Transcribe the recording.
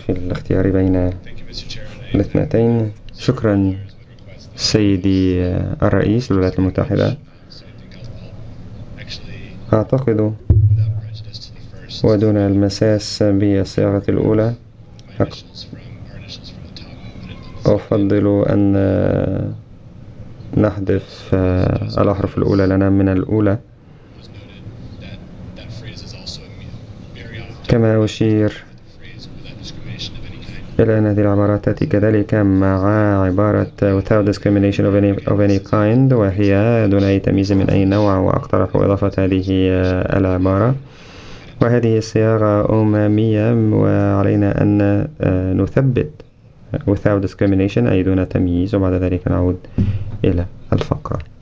في الاختيار بين الاثنتين. شكرا سيدي الرئيس للولايات المتحدة. أعتقد ودون المساس بالصياغة الأولى أفضل أن نحذف الأحرف الأولى لنا من الأولى. كما أشير إلى أن هذه العبارات تأتي كذلك مع عبارة without discrimination of any kind، وهي دون أي تمييز من أي نوع، وأقترح إضافة هذه العبارة. وهذه صياغة أممية، وعلينا أن نثبت without discrimination أي دون تمييز، وبعد ذلك نعود إلى الفقرة.